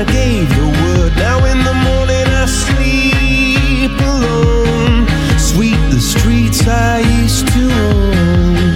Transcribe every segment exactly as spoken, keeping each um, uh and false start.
I gave the word. Now in the morning I sleep alone. Sweep the streets I used to own.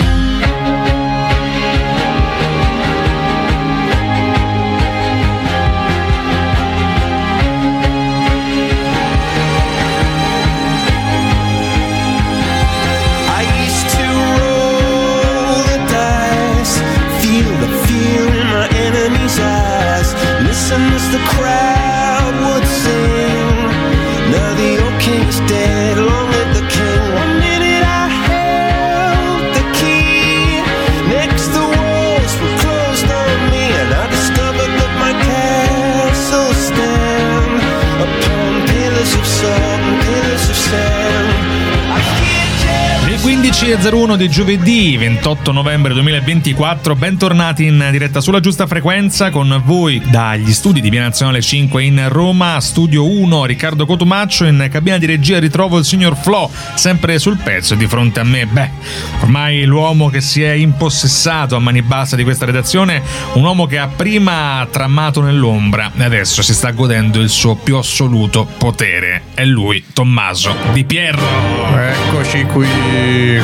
Listen as the crowd would sing. Now the old king is dead, long live the king. One minute I held the key, next the walls were closed on me, and I discovered that my castle stand upon pillars of salt and pillars of sand. Le quindici e zero uno di giovedì ventotto novembre duemilaventiquattro, bentornati in diretta sulla giusta frequenza con voi dagli studi di Via Nazionale cinque in Roma, studio uno Riccardo Cotumaccio, in cabina di regia ritrovo il signor Flo, sempre sul pezzo, e di fronte a me, beh, ormai l'uomo che si è impossessato a mani basse di questa redazione, un uomo che ha prima tramato nell'ombra e adesso si sta godendo il suo più assoluto potere, è lui, Tommaso Di Pierro. Eccoci qui.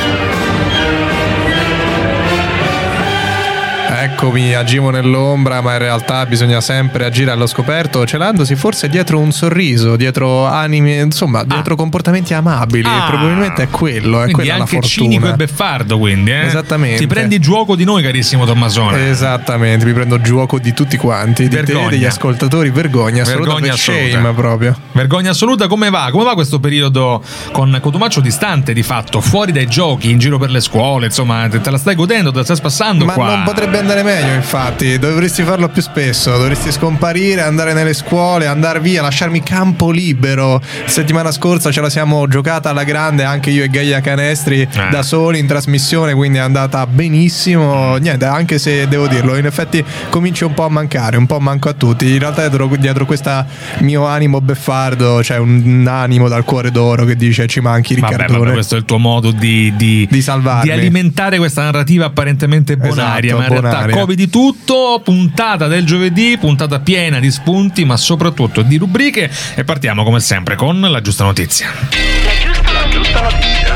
Eccomi, agivo nell'ombra, ma in realtà bisogna sempre agire allo scoperto, celandosi forse dietro un sorriso, dietro anime, insomma, dietro ah. comportamenti amabili. Ah. Probabilmente è quello, è quindi quella la anche fortuna. Cinico e beffardo, quindi, eh? Esattamente. Ti prendi gioco di noi, carissimo Tommasone. Esattamente, mi prendo gioco di tutti quanti, Vergogna. di te, degli ascoltatori, vergogna, Vergogna assoluta, assoluta. shame proprio. Vergogna assoluta. Come va? Come va questo periodo con Cotumaccio distante di fatto, fuori dai giochi, in giro per le scuole, insomma, te, te la stai godendo, te la stai spassando Ma qua? non potrebbe andare meglio, infatti, dovresti farlo più spesso, dovresti scomparire, andare nelle scuole, andare via, lasciarmi campo libero. Settimana scorsa ce la siamo giocata alla grande, anche io e Gaia Canestri, eh. da soli in trasmissione, quindi è andata benissimo. Niente, anche se devo dirlo, in effetti cominci un po' a mancare, un po' manco a tutti. In realtà dietro, dietro questo mio animo beffardo c'è un animo dal cuore d'oro che dice ci manchi Riccardone. Vabbè, vabbè, questo è il tuo modo di, di, di salvarmi, di alimentare questa narrativa apparentemente bonaria, esatto, ma in bonaria. realtà covi di tutto. Puntata del giovedì, puntata piena di spunti, ma soprattutto di rubriche, e partiamo come sempre con la giusta notizia. La giusta notizia.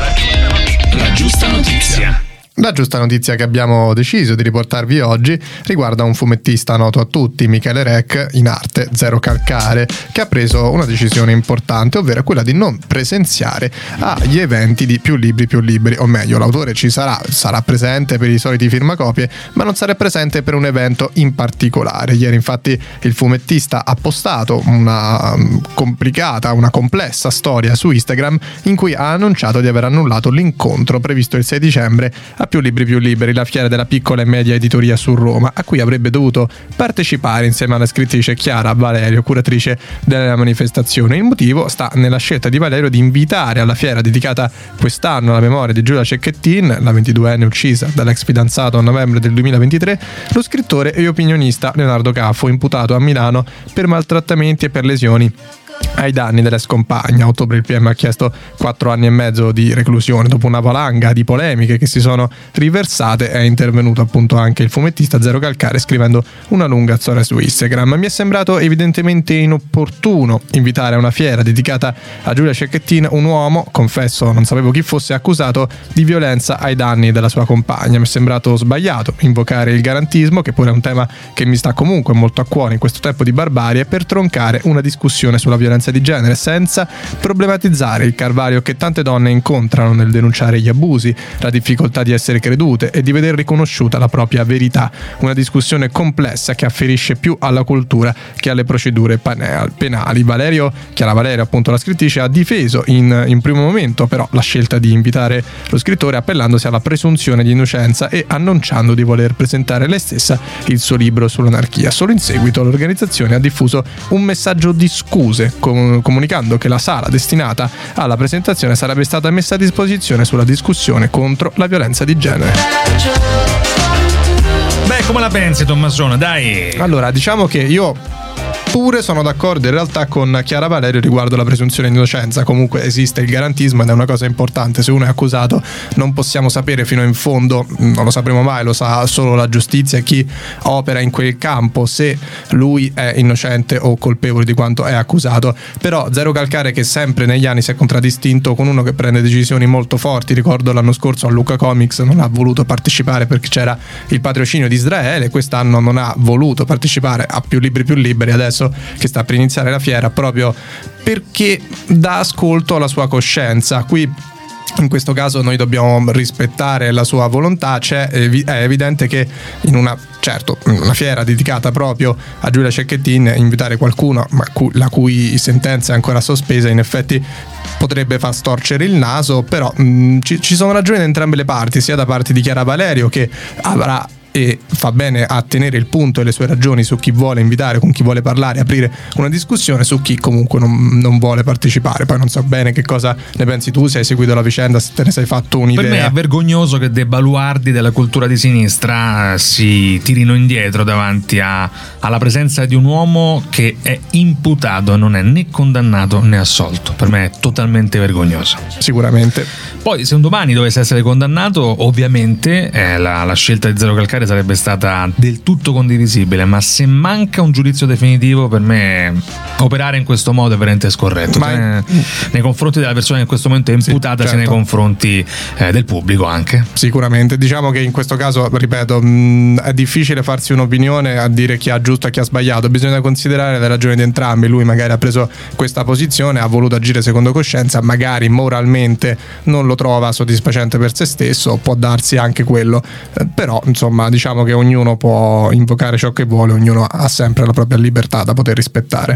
La giusta notizia. La giusta notizia che abbiamo deciso di riportarvi oggi riguarda un fumettista noto a tutti, Michele Rec, in arte Zero Calcare, che ha preso una decisione importante, ovvero quella di non presenziare agli eventi di Più Libri Più Libri, o meglio, l'autore ci sarà, sarà presente per i soliti firmacopie, ma non sarà presente per un evento in particolare. Ieri infatti il fumettista ha postato una complicata, una complessa storia su Instagram in cui ha annunciato di aver annullato l'incontro previsto il sei dicembre a Più Libri Più Liberi, la fiera della piccola e media editoria su Roma, a cui avrebbe dovuto partecipare insieme alla scrittrice Chiara Valerio, curatrice della manifestazione. Il motivo sta nella scelta di Valerio di invitare alla fiera dedicata quest'anno alla memoria di Giulia Cecchettin, la ventiduenne uccisa dall'ex fidanzato a novembre del duemilaventitré, lo scrittore e opinionista Leonardo Caffo, imputato a Milano per maltrattamenti e per lesioni ai danni dell'ex compagna. A ottobre il P M ha chiesto quattro anni e mezzo di reclusione. Dopo una valanga di polemiche che si sono riversate è intervenuto appunto anche il fumettista Zero Calcare scrivendo una lunga storia su Instagram. Mi è sembrato evidentemente inopportuno invitare a una fiera dedicata a Giulia Cecchettin un uomo, confesso non sapevo chi fosse, accusato di violenza ai danni della sua compagna. Mi è sembrato sbagliato invocare il garantismo, che pure è un tema che mi sta comunque molto a cuore in questo tempo di barbarie, per troncare una discussione sulla violenza di genere senza problematizzare il calvario che tante donne incontrano nel denunciare gli abusi, la difficoltà di essere credute e di veder riconosciuta la propria verità. Una discussione complessa che afferisce più alla cultura che alle procedure penali. Valerio, Chiara Valerio, appunto la scrittrice, ha difeso in, in primo momento però la scelta di invitare lo scrittore, appellandosi alla presunzione di innocenza e annunciando di voler presentare lei stessa il suo libro sull'anarchia. Solo in seguito l'organizzazione ha diffuso un messaggio di scuse, comunicando che la sala destinata alla presentazione sarebbe stata messa a disposizione sulla discussione contro la violenza di genere. Beh, come la pensi, Tommasone? Dai. Allora, diciamo che io Eppure sono d'accordo in realtà con Chiara Valerio riguardo la presunzione di innocenza. Comunque esiste il garantismo ed è una cosa importante. Se uno è accusato non possiamo sapere fino in fondo, non lo sapremo mai, lo sa solo la giustizia e chi opera in quel campo, se lui è innocente o colpevole di quanto è accusato. Però Zero Calcare, che sempre negli anni si è contraddistinto con uno che prende decisioni molto forti. Ricordo l'anno scorso a Lucca Comics non ha voluto partecipare perché c'era il patrocinio di Israele, quest'anno non ha voluto partecipare a Più Libri Più Liberi, adesso che sta per iniziare la fiera, proprio perché dà ascolto alla sua coscienza. Qui in questo caso noi dobbiamo rispettare la sua volontà. C'è, è evidente che in una certo una fiera dedicata proprio a Giulia Cecchettin, invitare qualcuno ma cu- la cui sentenza è ancora sospesa in effetti potrebbe far storcere il naso. Però mh, ci, ci sono ragioni da entrambe le parti, sia da parte di Chiara Valerio, che avrà e fa bene a tenere il punto e le sue ragioni su chi vuole invitare, con chi vuole parlare, aprire una discussione, su chi comunque non, non vuole partecipare. Poi non so bene che cosa ne pensi tu, se hai seguito la vicenda, se te ne sei fatto un'idea. Per me è vergognoso che dei baluardi della cultura di sinistra si tirino indietro davanti a, alla presenza di un uomo che è imputato, non è né condannato né assolto. Per me è totalmente vergognoso. Sicuramente. Poi se un domani dovesse essere condannato, ovviamente eh, la, la scelta di Zero Calcare sarebbe stata del tutto condivisibile, ma se manca un giudizio definitivo, per me operare in questo modo è veramente scorretto. Ma è... nei confronti della persona che in questo momento è imputata, sì, certo, sia nei confronti eh, del pubblico anche. Sicuramente, diciamo che in questo caso, ripeto, mh, è difficile farsi un'opinione a dire chi ha giusto e chi ha sbagliato, bisogna considerare le ragioni di entrambi. Lui magari ha preso questa posizione, ha voluto agire secondo coscienza, magari moralmente non lo trova soddisfacente per se stesso, può darsi anche quello, eh, però insomma diciamo che ognuno può invocare ciò che vuole, ognuno ha sempre la propria libertà da poter rispettare.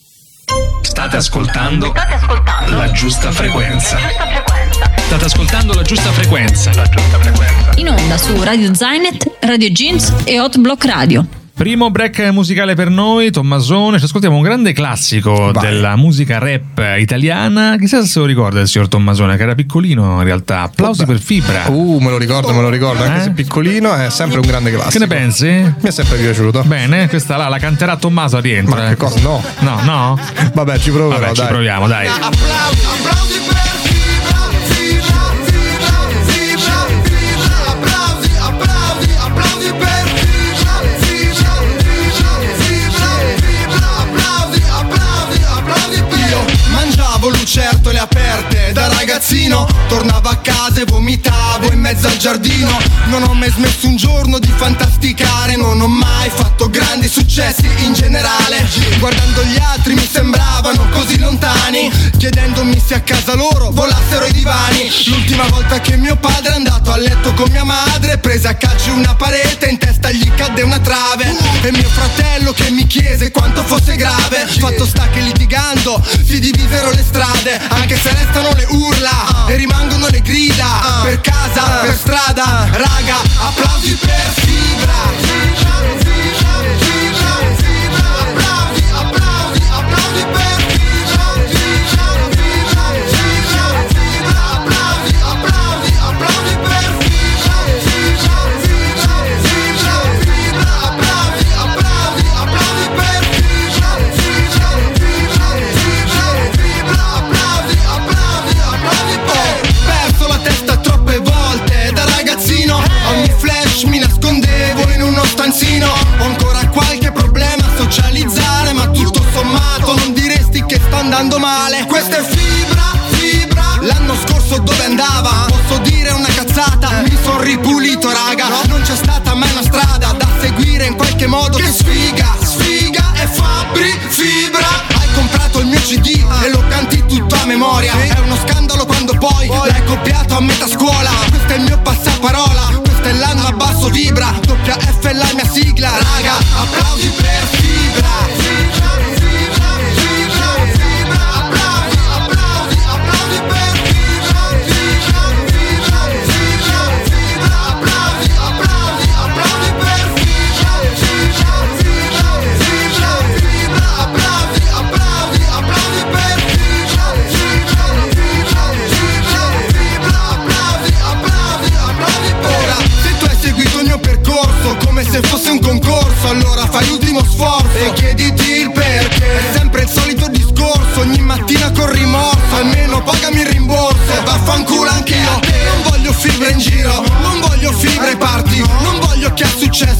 State ascoltando, State ascoltando la giusta frequenza. La giusta frequenza. State ascoltando la giusta frequenza. La giusta frequenza. In onda su Radio Zainet, Radio Jeans e Hot Block Radio. Primo break musicale per noi, Tommasone. Ci ascoltiamo un grande classico Vai. della musica rap italiana. Chissà se lo ricorda il signor Tommasone, che era piccolino in realtà. Applausi Vabbè. per Fibra. Uh, me lo ricordo, me lo ricordo, anche Eh? se piccolino è sempre un grande classico. Che ne pensi? Mi è sempre piaciuto. Bene, questa là la canterà Tommaso a rientro. Ma che cosa? No. No, no? Vabbè, ci proverò, Vabbè, ci dai. proviamo, dai. Applausi, applausi per Fibra, Fibra, Fibra, Fibra, Fibra, applausi, applausi, applausi per Fibra, Fibra, Fibra, Fibra, Fibra, applausi, applausi, applausi per. Io mangiavo lucertole aperte da ragazzino, tornavo a casa e vomitavo in mezzo al giardino. Non ho mai smesso un giorno di fantasticare, non ho mai fatto grandi successi in generale. Guardando gli altri mi sembravano così lontani, chiedendomi se a casa loro volassero i divani. L'ultima volta che mio padre è andato a letto con mia madre, prese a calci una parete, in testa gli cadde una trave. E mio fratello che mi chiese quanto fosse grave. Fatto sta che litigando si divisero le strade, anche se restano le urla e rimangono le grida. Per casa, per strada, raga, applausi per Fibra. Fibra, Fibra, Fibra, Fibra, applausi, applausi, applausi per Fibra. Fibra, Fibra, Fibra, Fibra, applausi, applausi, applausi per Fibra. Fibra, Fibra, Fibra, Fibra, applausi, applausi, applausi per Fibra. Fibra, Fibra, Fibra, Fibra, applausi, applausi, applausi per. Ho perso la testa troppe volte da ragazzino, ogni flash mi nascondevo in uno stanzino. Ho ancora qualche problema a socializzare, ma tutto sommato non diresti che sta andando male. Questa è Fibra, Fibra. L'anno scorso dove andava? Posso dire una cazzata, mi son ripulito raga. Non c'è stata mai una strada da seguire in qualche modo. Che sfiga, sfiga e Fabri, Fibra. Hai comprato il mio C D e lo canti tutto a memoria. È uno scandalo quando poi l'hai copiato a metà scuola. Questo è il mio passaparola, questo è l'anno a basso vibra. Doppia F è la mia sigla, raga, applausi per Fibra. Fibra, Fibra, Fibra, Fibra, applausi, applausi, applausi per Fibra. Fibra, Fibra, Fibra, Fibra, applausi, applausi, applausi per Fibra. Fibra, Fibra, Fibra, Fibra, applausi, applausi, applausi per Fibra. Fibra, Fibra, Fibra, Fibra, applausi, applausi, applausi per. Ora, se tu hai seguito il mio percorso come se fosse un concorso, allora fai l'ultimo sforzo e chiediti il perché.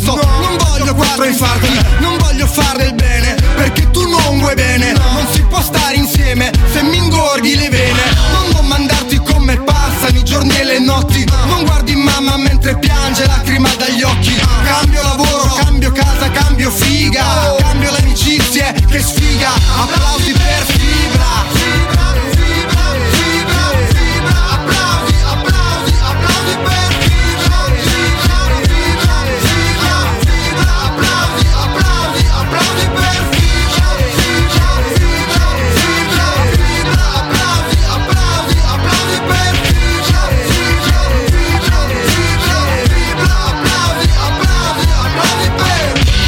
successo. Non voglio quattro infarti, non voglio fare del bene, perché tu non vuoi bene. Non si può stare insieme se mi ingorghi le vene. Non vuoi mandarti come passano i giorni e le notti. Non guardi mamma mentre piange, lacrima dagli occhi. Cambio lavoro, cambio casa, cambio figa, cambio le amicizie, che sfiga. Applausi per Fibra. Fibra, Fibra, Fibra, Fibra. Applausi, applausi, applausi per Fibra. Fibra, Fibra, Fibra, Fibra. Applausi, applausi, applausi per Fibra. Fibra, Fibra, Fibra, Fibra. Applausi, applausi, applausi per Fibra. Fibra, Fibra, Fibra, Fibra. Applausi, applausi, applausi per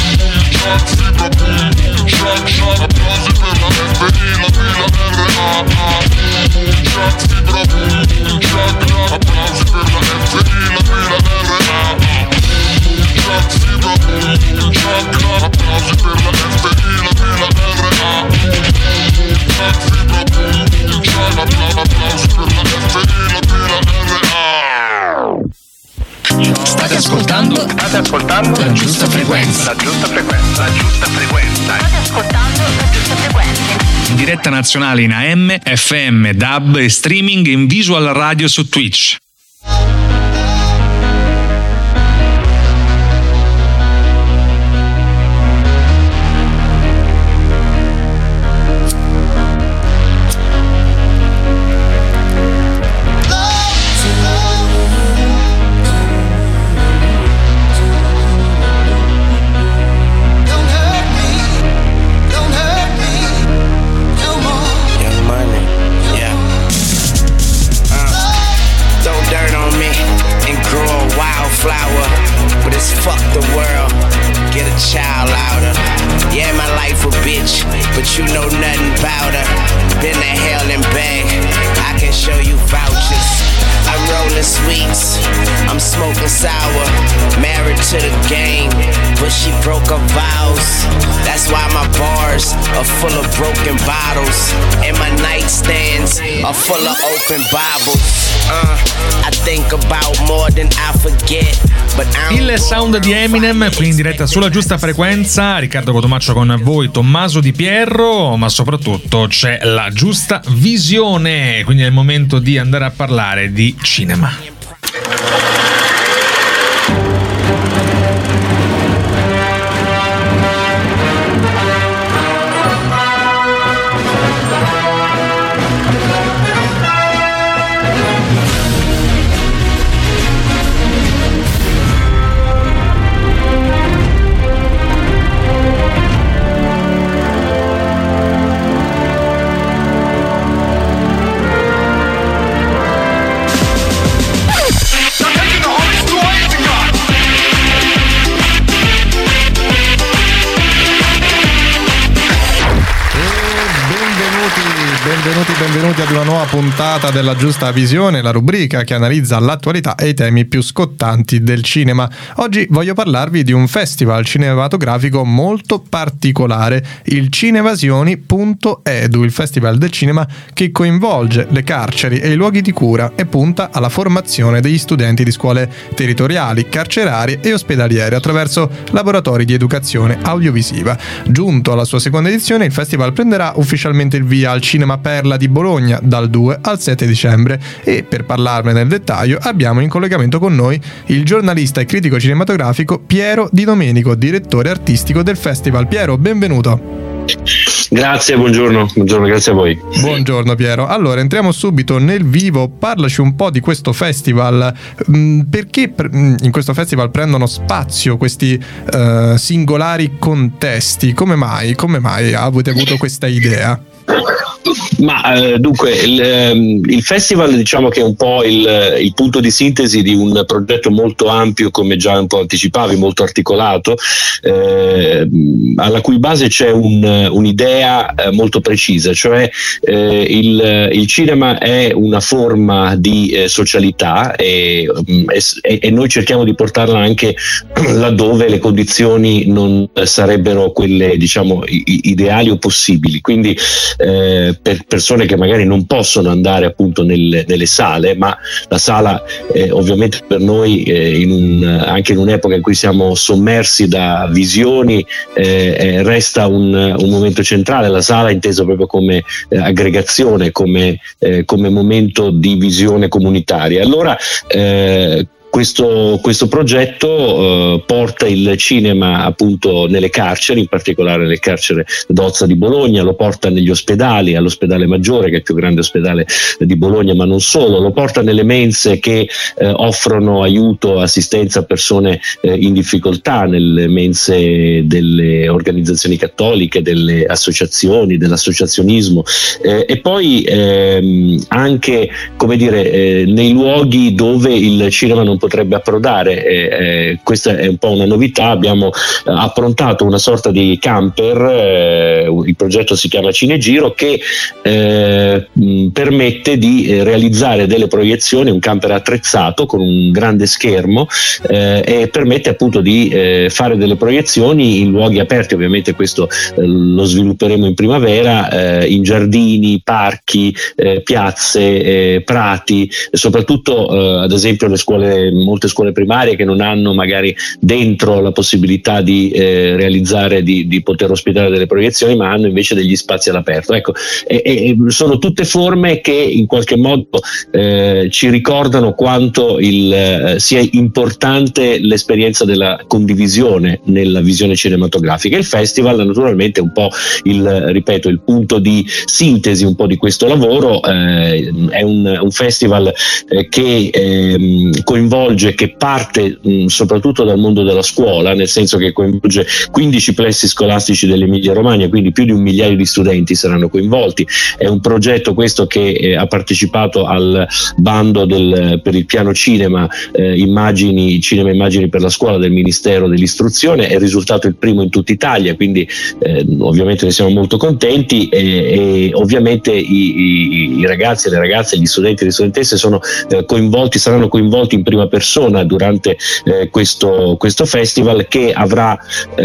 State ascoltando? State ascoltando? La giusta frequenza. La giusta frequenza. La giusta frequenza. State ascoltando la giusta frequenza. In diretta nazionale in A M, F M, D A B e streaming in visual radio su Twitch. Full of open Bibles. Uh, I think about more than I forget. But I Il sound di Eminem qui in diretta sulla giusta frequenza. Riccardo Cotomaccio con voi, Tommaso Di Pierro, ma soprattutto c'è la giusta visione, quindi è il momento di andare a parlare di cinema. Benvenuti, benvenuti ad una nuova puntata della Giusta Visione, la rubrica che analizza l'attualità e i temi più scottanti del cinema. Oggi voglio parlarvi di un festival cinematografico molto particolare, il Cinevasioni punto edu, il festival del cinema che coinvolge le carceri e i luoghi di cura e punta alla formazione degli studenti di scuole territoriali, carcerarie e ospedaliere attraverso laboratori di educazione audiovisiva. Giunto alla sua seconda edizione, il festival prenderà ufficialmente il via al Cinema Perla di Bologna dal due al sette dicembre e per parlarne nel dettaglio abbiamo in collegamento con noi il giornalista e critico cinematografico Piero Di Domenico, direttore artistico del festival. Piero, benvenuto. Grazie, buongiorno, buongiorno, grazie a voi. Buongiorno Piero. Allora, entriamo subito nel vivo, parlaci un po' di questo festival. Perché in questo festival prendono spazio questi uh, singolari contesti? Come mai? Come mai avete avuto questa idea? Ma eh, dunque il, il festival, diciamo che è un po' il, il punto di sintesi di un progetto molto ampio, come già un po' anticipavi, molto articolato, eh, alla cui base c'è un, un'idea eh, molto precisa, cioè eh, il, il cinema è una forma di eh, socialità e, e, e noi cerchiamo di portarla anche laddove le condizioni non sarebbero quelle, diciamo, ideali o possibili. Quindi eh, per persone che magari non possono andare appunto nelle, nelle sale, ma la sala eh, ovviamente per noi eh, in un, anche in un'epoca in cui siamo sommersi da visioni eh, eh, resta un, un momento centrale. La sala è intesa proprio come eh, aggregazione, come, eh, come momento di visione comunitaria. Allora eh, Questo, questo progetto eh, porta il cinema appunto nelle carceri, in particolare nel carcere d'Ozza di Bologna, lo porta negli ospedali, all'ospedale Maggiore, che è il più grande ospedale di Bologna, ma non solo, lo porta nelle mense che eh, offrono aiuto, assistenza a persone eh, in difficoltà, nelle mense delle organizzazioni cattoliche, delle associazioni, dell'associazionismo eh, e poi ehm, anche, come dire, eh, nei luoghi dove il cinema non potrebbe approdare. Eh, eh, questa è un po' una novità. Abbiamo eh, approntato una sorta di camper, eh, il progetto si chiama Cinegiro, che eh, mh, permette di eh, realizzare delle proiezioni, un camper attrezzato con un grande schermo eh, e permette appunto di eh, fare delle proiezioni in luoghi aperti. Ovviamente questo eh, lo svilupperemo in primavera, eh, in giardini, parchi, eh, piazze, eh, prati, soprattutto eh, ad esempio le scuole, molte scuole primarie che non hanno magari dentro la possibilità di eh, realizzare, di, di poter ospitare delle proiezioni, ma hanno invece degli spazi all'aperto. Ecco, e, e sono tutte forme che in qualche modo eh, ci ricordano quanto il, eh, sia importante l'esperienza della condivisione nella visione cinematografica. Il festival naturalmente è un po' il, ripeto, il punto di sintesi un po' di questo lavoro. Eh, è un, un festival eh, che eh, coinvolge, che parte mh, soprattutto dal mondo della scuola, nel senso che coinvolge quindici plessi scolastici dell'Emilia Romagna, quindi più di un migliaio di studenti saranno coinvolti. È un progetto questo che eh, ha partecipato al bando del, per il piano cinema, eh, immagini, cinema immagini per la scuola del Ministero dell'Istruzione. È risultato il primo in tutta Italia, quindi eh, ovviamente ne siamo molto contenti e, e ovviamente i, i, i ragazzi e le ragazze, gli studenti e le studentesse sono eh, coinvolti, saranno coinvolti in prima persona durante eh, questo, questo festival, che avrà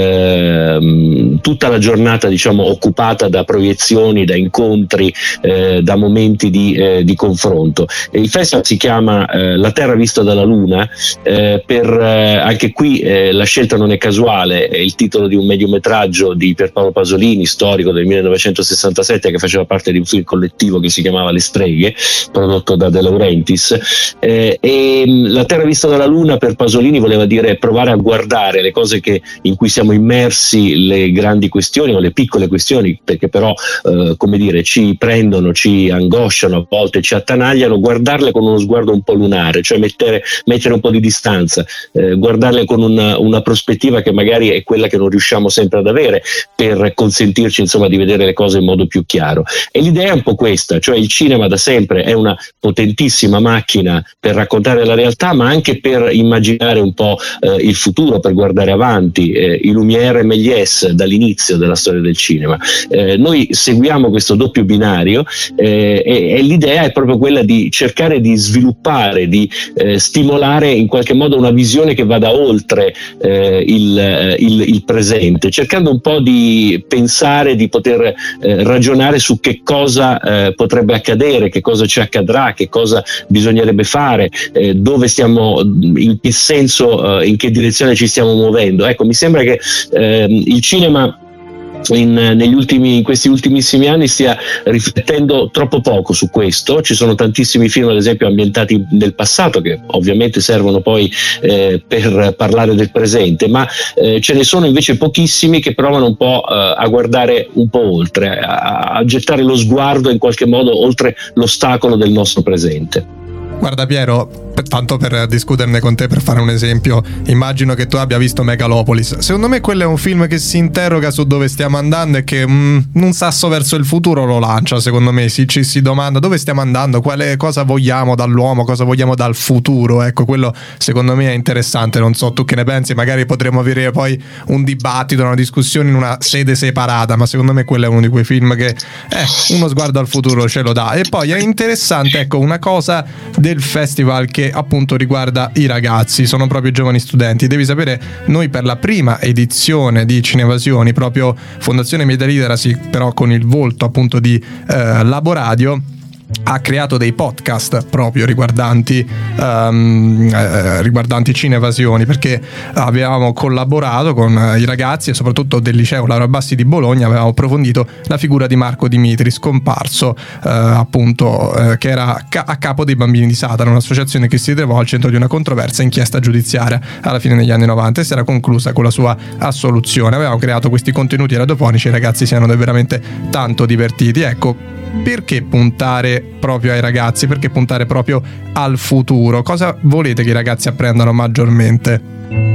eh, tutta la giornata, diciamo, occupata da proiezioni, da incontri, eh, da momenti di, eh, di confronto. E il festival si chiama eh, La Terra vista dalla Luna, eh, per eh, anche qui eh, la scelta non è casuale, è il titolo di un mediometraggio di Pierpaolo Pasolini, storico del millenovecentosessantasette, che faceva parte di un film collettivo che si chiamava Le Streghe, prodotto da De Laurentiis. Eh, e La Terra vista dalla Luna per Pasolini voleva dire provare a guardare le cose che, in cui siamo immersi, le grandi questioni o le piccole questioni, perché però eh, come dire, ci prendono, ci angosciano, a volte ci attanagliano, guardarle con uno sguardo un po' lunare, cioè mettere, mettere un po' di distanza, eh, guardarle con una, una prospettiva che magari è quella che non riusciamo sempre ad avere, per consentirci insomma di vedere le cose in modo più chiaro. E l'idea è un po' questa, cioè il cinema da sempre è una potentissima macchina per raccontare la realtà, ma anche per immaginare un po' eh, il futuro, per guardare avanti. Eh, i Lumière e Méliès dall'inizio della storia del cinema. Eh, noi seguiamo questo doppio binario eh, e, e l'idea è proprio quella di cercare di sviluppare, di eh, stimolare in qualche modo una visione che vada oltre eh, il, il, il presente, cercando un po' di pensare, di poter eh, ragionare su che cosa eh, potrebbe accadere, che cosa ci accadrà, che cosa bisognerebbe fare, eh, dove stiamo, in che senso, eh, in che direzione ci stiamo muovendo. Ecco, mi sembra che eh, il cinema In, negli ultimi, in questi ultimissimi anni stia riflettendo troppo poco su questo. Ci sono tantissimi film, ad esempio, ambientati nel passato, che ovviamente servono poi eh, per parlare del presente, ma eh, ce ne sono invece pochissimi che provano un po' eh, a guardare un po' oltre, a, a gettare lo sguardo in qualche modo oltre l'ostacolo del nostro presente. Guarda Piero, tanto per discuterne con te, per fare un esempio, immagino che tu abbia visto Megalopolis. Secondo me quello è un film che si interroga su dove stiamo andando e che mh, un sasso verso il futuro lo lancia. Secondo me si, ci si domanda dove stiamo andando, quale, cosa vogliamo dall'uomo, cosa vogliamo dal futuro. Ecco, quello secondo me è interessante. Non so tu che ne pensi, magari potremmo avere poi un dibattito, una discussione in una sede separata, ma secondo me quello è uno di quei film che eh, uno sguardo al futuro ce lo dà. E poi è interessante, ecco, una cosa del del festival che appunto riguarda i ragazzi, sono proprio i giovani studenti. Devi sapere, noi per la prima edizione di Cinevasioni, proprio Fondazione Media Literacy, però con il volto appunto di eh, Laboradio, ha creato dei podcast proprio riguardanti um, eh, riguardanti Cinevasioni, perché avevamo collaborato con i ragazzi e soprattutto del liceo Laura Bassi di Bologna, avevamo approfondito la figura di Marco Dimitri, scomparso eh, appunto eh, che era ca- a capo dei Bambini di Satana, un'associazione che si trovò al centro di una controversa inchiesta giudiziaria alla fine degli anni novanta e si era conclusa con la sua assoluzione. Avevamo creato questi contenuti radiofonici, i ragazzi si erano veramente tanto divertiti. Ecco, perché puntare proprio ai ragazzi? Perché puntare proprio al futuro? Cosa volete che i ragazzi apprendano maggiormente?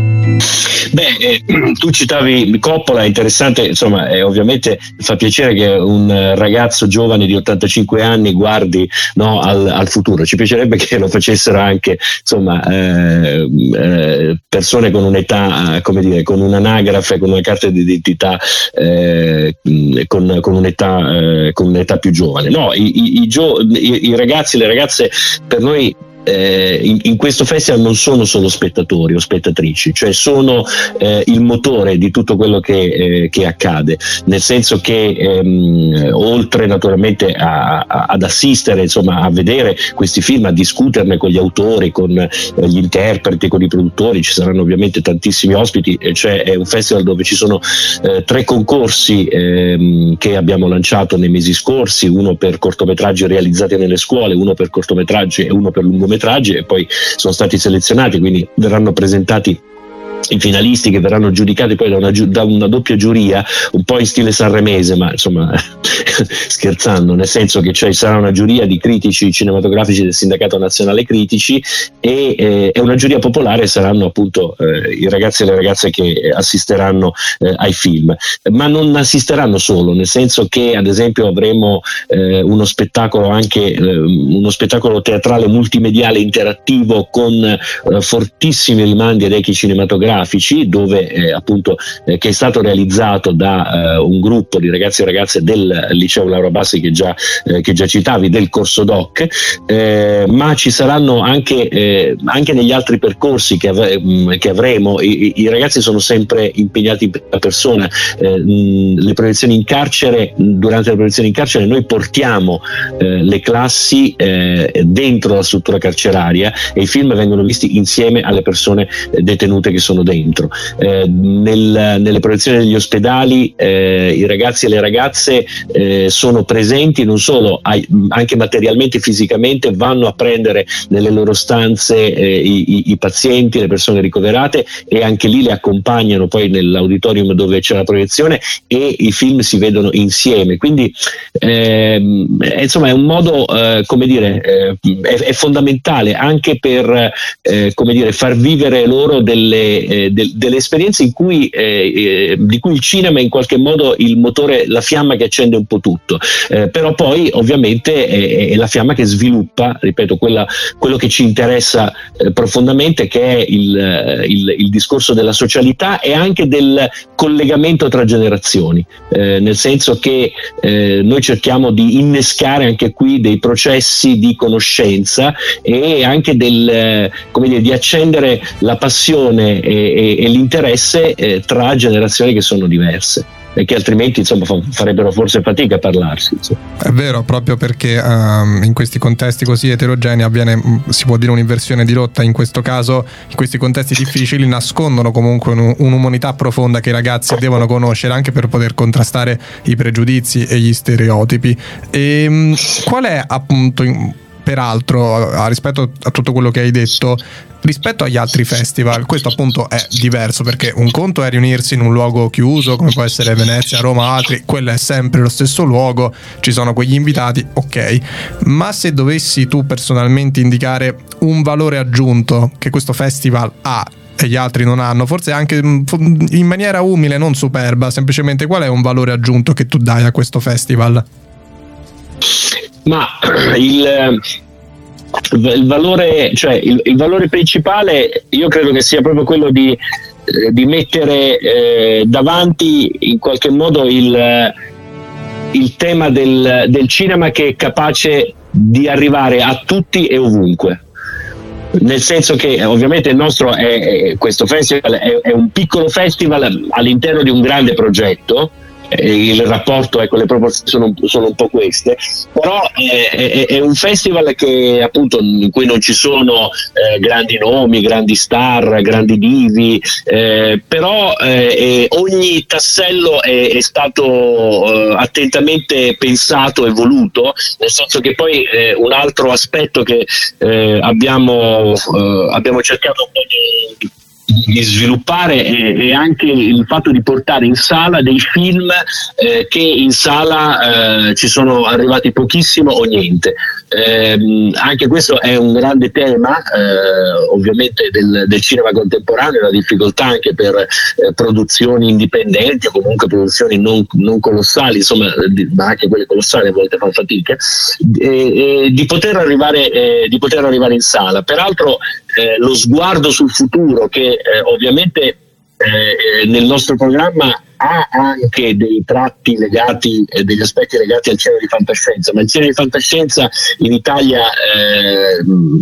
Beh, eh, tu citavi Coppola, è interessante, insomma, eh, ovviamente fa piacere che un ragazzo giovane di ottantacinque anni guardi, no, al, al futuro. Ci piacerebbe che lo facessero anche, insomma, eh, eh, persone con un'età, come dire, con un'anagrafe, con una carta di identità, eh, con, con un'età, eh, con un'età più giovane. No, i, i, i, gio- i, i ragazzi, le ragazze, per noi Eh, in, in questo festival non sono solo spettatori o spettatrici, cioè sono eh, il motore di tutto quello che, eh, che accade, nel senso che ehm, oltre naturalmente a, a, ad assistere, insomma, a vedere questi film, a discuterne con gli autori, con eh, gli interpreti, con i produttori, ci saranno ovviamente tantissimi ospiti, eh, cioè è un festival dove ci sono eh, tre concorsi ehm, che abbiamo lanciato nei mesi scorsi, uno per cortometraggi realizzati nelle scuole, uno per cortometraggi e uno per lungometraggi, e poi sono stati selezionati, quindi verranno presentati i finalisti che verranno giudicati poi da una, da una doppia giuria, un po' in stile sanremese, ma insomma scherzando, nel senso che cioè, sarà una giuria di critici cinematografici del Sindacato Nazionale Critici e eh, è una giuria popolare, saranno appunto eh, i ragazzi e le ragazze che assisteranno eh, ai film, ma non assisteranno solo, nel senso che ad esempio avremo eh, uno spettacolo anche eh, uno spettacolo teatrale multimediale interattivo con eh, fortissimi rimandi ad echi cinematografici, dove eh, appunto eh, che è stato realizzato da eh, un gruppo di ragazzi e ragazze del liceo Laura Bassi che già, eh, che già citavi, del corso doc, eh, ma ci saranno anche, eh, anche negli altri percorsi che, av- che avremo. I, i ragazzi sono sempre impegnati in prima persona, eh, mh, le proiezioni in carcere, durante le proiezioni in carcere noi portiamo eh, le classi eh, dentro la struttura carceraria e i film vengono visti insieme alle persone detenute che sono dentro. Eh, nel, nelle proiezioni degli ospedali eh, i ragazzi e le ragazze eh, sono presenti, non solo ai, anche materialmente, fisicamente, vanno a prendere nelle loro stanze eh, i, i, i pazienti, le persone ricoverate, e anche lì le accompagnano poi nell'auditorium dove c'è la proiezione e i film si vedono insieme. Quindi eh, insomma è un modo eh, come dire eh, è, è fondamentale anche per eh, come dire far vivere loro delle Eh, de, delle esperienze in cui, eh, eh, di cui il cinema è in qualche modo il motore, la fiamma che accende un po' tutto, eh, però poi ovviamente è, è la fiamma che sviluppa, ripeto, quella, quello che ci interessa eh, profondamente, che è il, il, il discorso della socialità e anche del collegamento tra generazioni, eh, nel senso che eh, noi cerchiamo di innescare anche qui dei processi di conoscenza e anche del, eh, come dire, di accendere la passione e, e, e l'interesse eh, tra generazioni che sono diverse e che altrimenti insomma fa, farebbero forse fatica a parlarsi, insomma. È vero, proprio perché um, in questi contesti così eterogenei avviene, si può dire, un'inversione di rotta. In questo caso, in questi contesti difficili, nascondono comunque un, un'umanità profonda che i ragazzi devono conoscere anche per poter contrastare i pregiudizi e gli stereotipi. E um, qual è appunto in, peraltro a, rispetto a tutto quello che hai detto, rispetto agli altri festival, questo appunto è diverso, perché un conto è riunirsi in un luogo chiuso come può essere Venezia, Roma, altri, quello è sempre lo stesso luogo, ci sono quegli invitati, ok, ma se dovessi tu personalmente indicare un valore aggiunto che questo festival ha e gli altri non hanno, forse anche in maniera umile, non superba, semplicemente qual è un valore aggiunto che tu dai a questo festival? Ma il il valore, cioè il, il valore principale io credo che sia proprio quello di, eh, di mettere eh, davanti in qualche modo il, il tema del, del cinema che è capace di arrivare a tutti e ovunque. nel senso che ovviamente il nostro è, è questo festival è, è un piccolo festival all'interno di un grande progetto. Il rapporto, ecco, le proporzioni sono, sono un po' queste, però è, è, è un festival che appunto in cui non ci sono eh, grandi nomi, grandi star, grandi divi, eh, però eh, ogni tassello è, è stato eh, attentamente pensato e voluto, nel senso che poi eh, un altro aspetto che eh, abbiamo, eh, abbiamo cercato un po' di di sviluppare è, è anche il fatto di portare in sala dei film eh, che in sala eh, ci sono arrivati pochissimo o niente. Eh, anche questo è un grande tema eh, ovviamente del, del cinema contemporaneo, la difficoltà anche per eh, produzioni indipendenti o comunque produzioni non, non colossali, insomma, di, ma anche quelle colossali a volte fanno fatica, e, e di poter arrivare eh, di poter arrivare in sala. Peraltro eh, lo sguardo sul futuro che eh, ovviamente eh, nel nostro programma ha anche dei tratti legati, eh, degli aspetti legati al cinema di fantascienza, ma il cinema di fantascienza in Italia eh,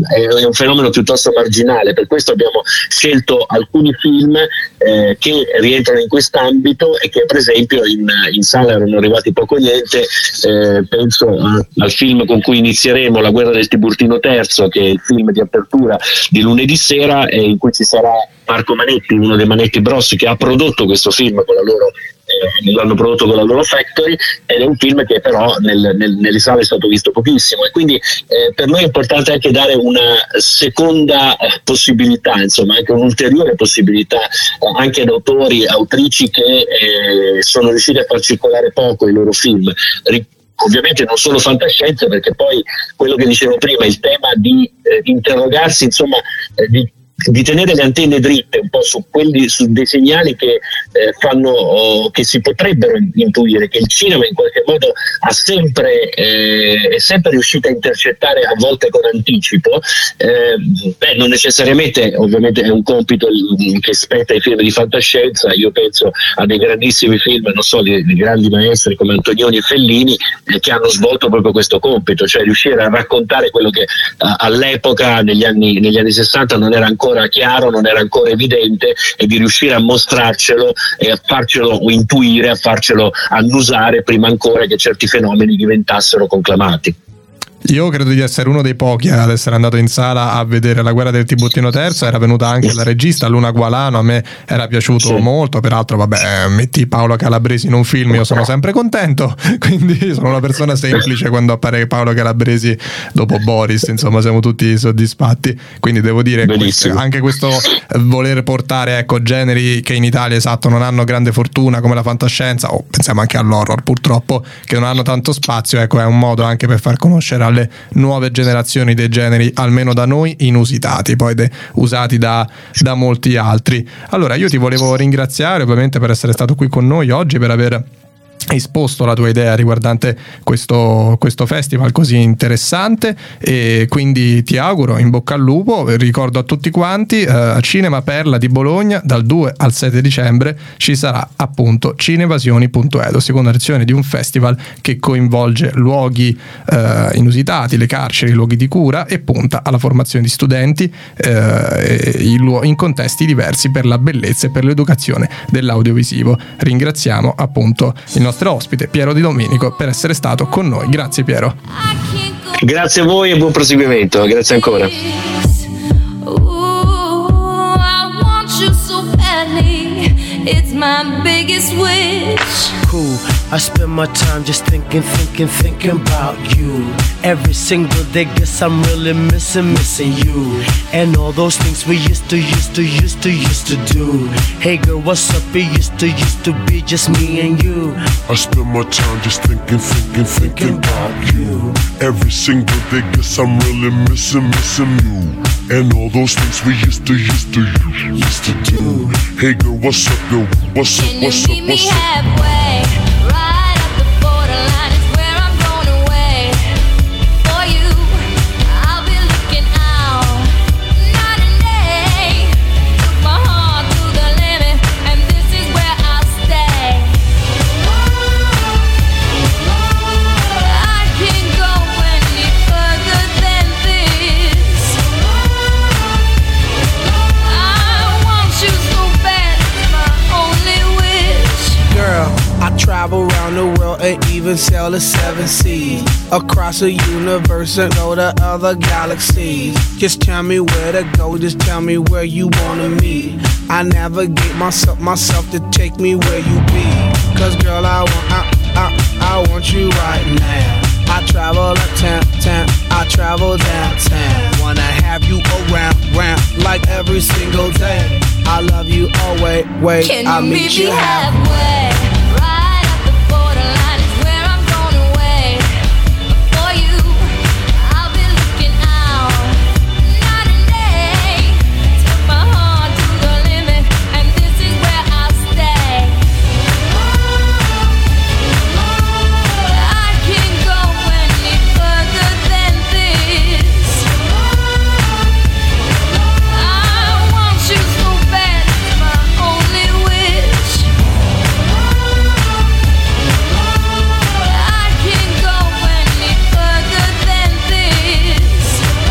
è un fenomeno piuttosto marginale, per questo abbiamo scelto alcuni film eh, che rientrano in quest'ambito e che per esempio in, in sala erano arrivati poco o niente. Eh, penso a, al film con cui inizieremo, La guerra del Tiburtino terzo, che è il film di apertura di lunedì sera, e in cui ci sarà Marco Manetti, uno dei Manetti Bros, che ha prodotto questo film con la loro eh, l'hanno prodotto con la loro factory, ed è un film che però nel, nel, nelle sale è stato visto pochissimo, e quindi eh, per noi è importante anche dare una seconda eh, possibilità, insomma anche un'ulteriore possibilità eh, anche ad autori, autrici che eh, sono riusciti a far circolare poco i loro film. Ri- Ovviamente non solo fantascienza, perché poi quello che dicevo prima, il tema di eh, interrogarsi, insomma eh, di di tenere le antenne dritte un po' su quelli, su dei segnali che eh, fanno oh, che si potrebbero intuire, che il cinema in qualche modo ha sempre eh, è sempre riuscito a intercettare, a volte con anticipo. Eh, beh, non necessariamente ovviamente è un compito che spetta ai film di fantascienza. Io penso a dei grandissimi film, non so, di, di grandi maestri come Antonioni e Fellini eh, che hanno svolto proprio questo compito, cioè riuscire a raccontare quello che uh, all'epoca negli anni, negli anni sessanta non era ancora chiaro, non era ancora evidente, e di riuscire a mostrarcelo e a farcelo intuire, a farcelo annusare prima ancora che certi fenomeni diventassero conclamati. Io credo di essere uno dei pochi ad essere andato in sala a vedere La guerra del Tiburtino terzo. Era venuta anche la regista Luna Gualano, a me era piaciuto sì. molto, peraltro vabbè, metti Paolo Calabresi in un film, io sono sempre contento, quindi sono una persona semplice quando appare Paolo Calabresi dopo Boris, insomma siamo tutti soddisfatti, quindi devo dire questo, anche questo voler portare ecco generi che in Italia esatto non hanno grande fortuna come la fantascienza, o pensiamo anche all'horror purtroppo, che non hanno tanto spazio, ecco è un modo anche per far conoscere alle nuove generazioni dei generi, almeno da noi, inusitati, poi de- usati da, da molti altri. Allora io ti volevo ringraziare ovviamente per essere stato qui con noi oggi, per aver esposto la tua idea riguardante questo, questo festival così interessante, e quindi ti auguro in bocca al lupo. Ricordo a tutti quanti eh, a Cinema Perla di Bologna dal due al sette dicembre ci sarà appunto Cinevasioni punto edu, seconda edizione di un festival che coinvolge luoghi eh, inusitati, le carceri, i luoghi di cura, e punta alla formazione di studenti eh, in, in contesti diversi per la bellezza e per l'educazione dell'audiovisivo. Ringraziamo appunto il nostro ospite Piero Di Domenico per essere stato con noi. Grazie Piero. Grazie a voi e buon proseguimento. Grazie ancora. It's my biggest wish. Cool. I spend my time just thinking, thinking, thinking about you. Every single day, guess I'm really missing, missing you. And all those things we used to, used to, used to, used to do. Hey girl, what's up? It used to, used to be just me and you. I spend my time just thinking, thinking, thinking about you. Every single day, guess I'm really missing, missing you. And all those things we used to, used to, used to do. Hey girl, what's up, girl? What's up, what's up, what's up? Halfway, right at the borderline is where I'm going away. For you, I'll be looking out night and day. Took my heart to the limit, and this is where I'll stay. I can't go any further than this. travel around the world and even sail the seven seas. Across the universe and go to other galaxies. Just tell me where to go, just tell me where you wanna meet. I navigate myself, myself to take me where you be. Cause girl, I want, I, I, I want you right now. I travel uptown, town, I travel downtown. Wanna have you around, round, like every single day. I love you always, wait, Can I'll you meet meet you me halfway. halfway? Right at the borderline is where I'm going away. For you, I'll be looking out night and day. Took my heart to the limit, and this is where I'll stay. I can't go any further than this. I want you so bad, it's my only wish. I can't go any further than this.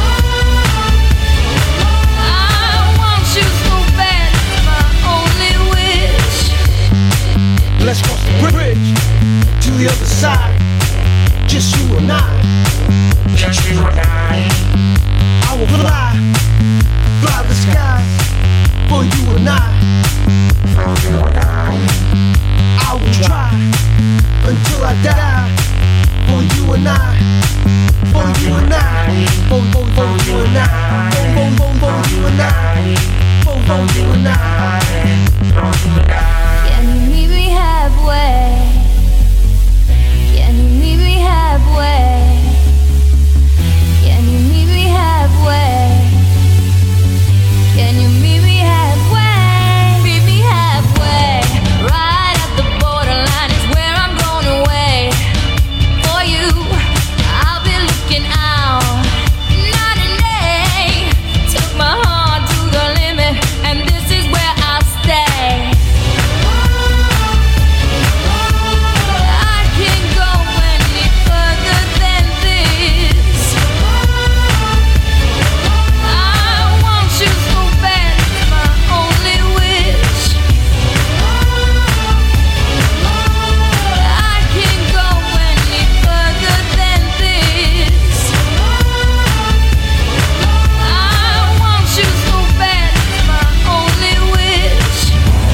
I want you so bad, it's my only wish. Let's cross the bridge to the other side. Just you and I. Just you and I. I will fly, fly the sky for you and I. For you and I. I will try until I die for you and I. For you and I. For, for, for you and I. For, for, for, for you and I. For, for you and I. Can you meet me halfway? Can you meet me halfway? Can you meet me halfway? Can you meet me halfway? Meet me halfway. Right at the borderline is where I'm going away. For you, I'll be looking out night and day. Took my heart to the limit, and this is where I'll stay. I can't go any further than this. I want you so bad, it's my only wish. I can't go any further than this. I want you so bad, it's my only wish.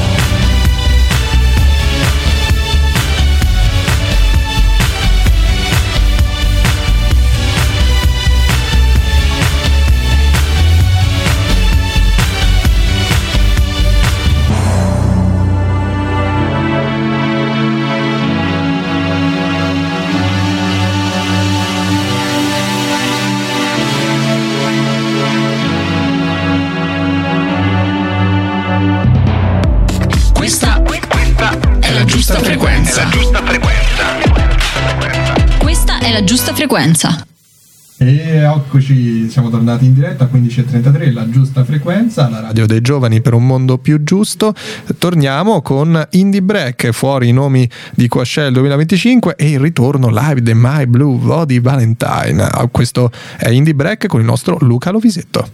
Questa, questa è la giusta frequenza. La giusta frequenza. Questa è la giusta frequenza. E eccoci, siamo tornati in diretta a quindici e trentatré, la giusta frequenza, la radio dei giovani per un mondo più giusto. Torniamo con Indie Break, fuori i nomi di Quashell duemilaventicinque e il ritorno live di My Blue Body Valentine. Questo è Indie Break con il nostro Luca Lovisetto.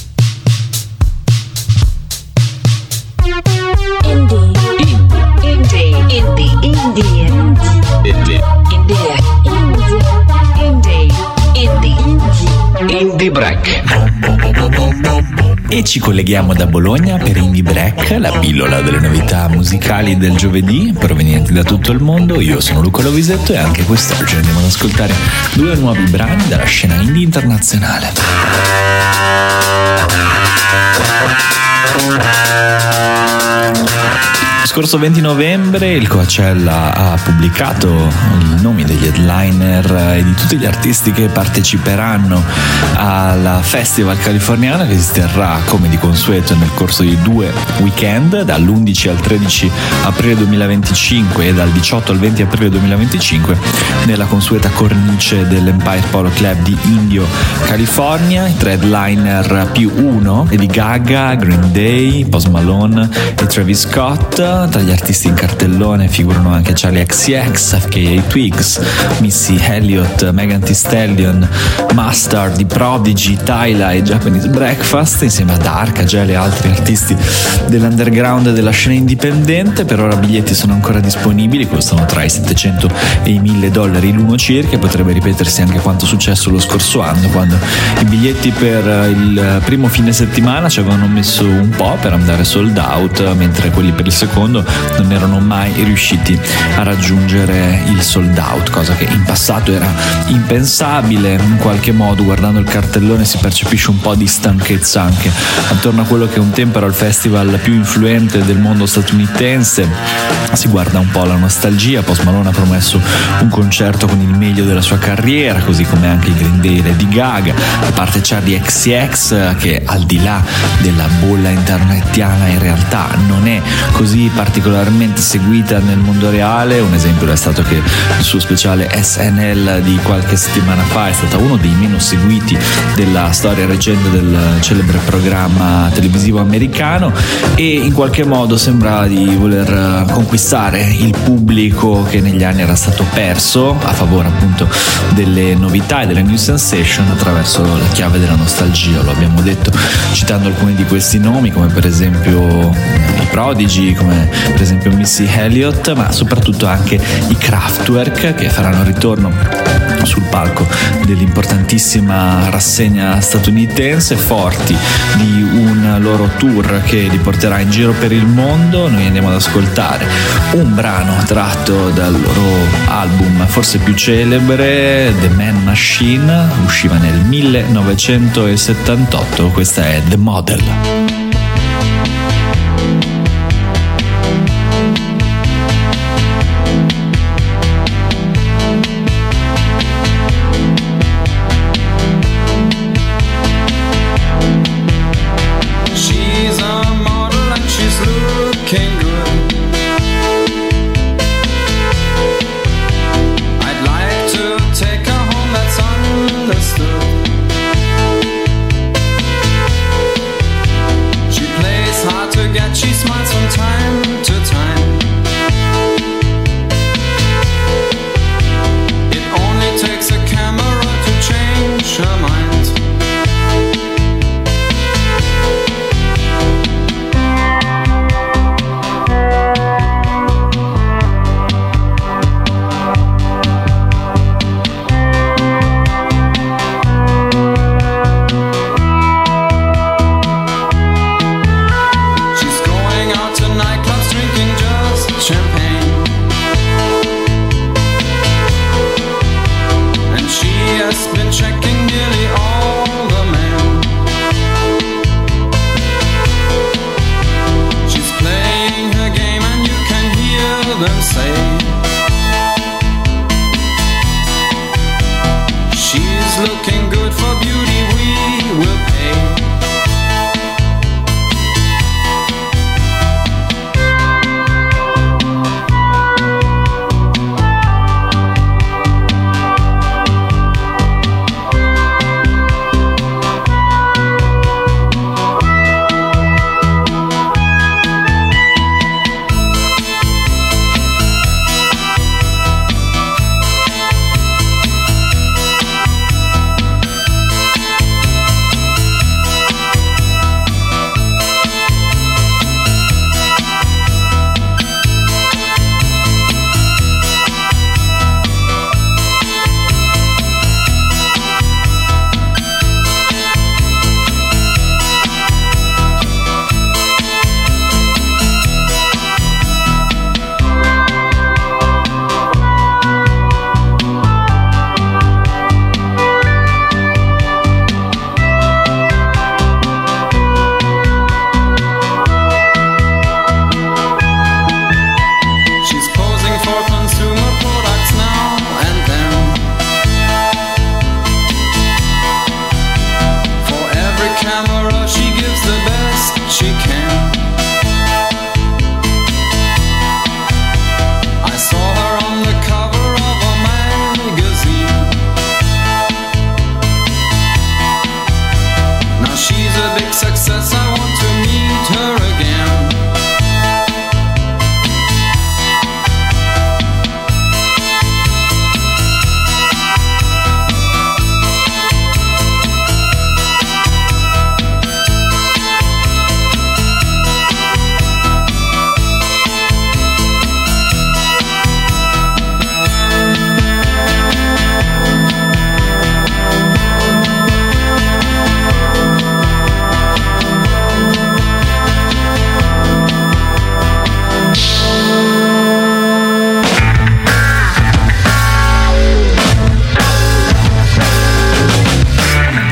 Indie, indie, indie, indie, indie, indie, indie, Indie Break. E ci colleghiamo da Bologna per Indie Break, la pillola delle novità musicali del giovedì provenienti da tutto il mondo. Io sono Luca Lovisetto e anche quest'oggi andiamo ad ascoltare due nuovi brani dalla scena indie internazionale. Scorso venti novembre il Coachella ha pubblicato i nomi degli headliner e di tutti gli artisti che parteciperanno alla festival californiana, che si terrà come di consueto nel corso di due weekend, dall'undici al tredici aprile duemilaventicinque e dal diciotto al venti aprile duemilaventicinque, nella consueta cornice dell'Empire Polo Club di Indio, California. I tre headliner più uno: Lady Gaga, Green Green Day, Post Malone e Travis Scott. Tra gli artisti in cartellone figurano anche Charlie X C X, F K A Twigs, Missy Elliott, Megan Thee Stallion, Mustard, The Prodigy, Tyla e Japanese Breakfast, insieme ad Arca, Gel e altri artisti dell'underground e della scena indipendente. Per ora biglietti sono ancora disponibili, costano tra i settecento e i mille dollari l'uno circa, e potrebbe ripetersi anche quanto successo lo scorso anno, quando i biglietti per il primo fine settimana ci avevano messo un po' per andare sold out, mentre quelli per il secondo non erano mai riusciti a raggiungere il sold out, cosa che in passato era impensabile. In qualche modo, guardando il cartellone, si percepisce un po' di stanchezza anche attorno a quello che un tempo era il festival più influente del mondo statunitense. Si guarda un po' la nostalgia. Post Malone ha promesso un concerto con il meglio della sua carriera, così come anche i Green Day e Lady Gaga, a parte Charlie X C X, che al di là della bolla internetiana in realtà non è così particolarmente seguita nel mondo reale. Un esempio è stato che il suo speciale S N L di qualche settimana fa è stato uno dei meno seguiti della storia recente del celebre programma televisivo americano, e in qualche modo sembra di voler conquistare il pubblico che negli anni era stato perso a favore appunto delle novità e delle new sensation attraverso la chiave della nostalgia. Lo abbiamo detto citando alcuni di questi nomi, come per esempio i Prodigy, come per esempio Missy Elliott, ma soprattutto anche i Kraftwerk, che faranno ritorno sul palco dell'importantissima rassegna statunitense, forti di un loro tour che li porterà in giro per il mondo. Noi andiamo ad ascoltare un brano tratto dal loro album forse più celebre, The Man Machine, usciva nel millenovecentosettantotto. Questa è The Model.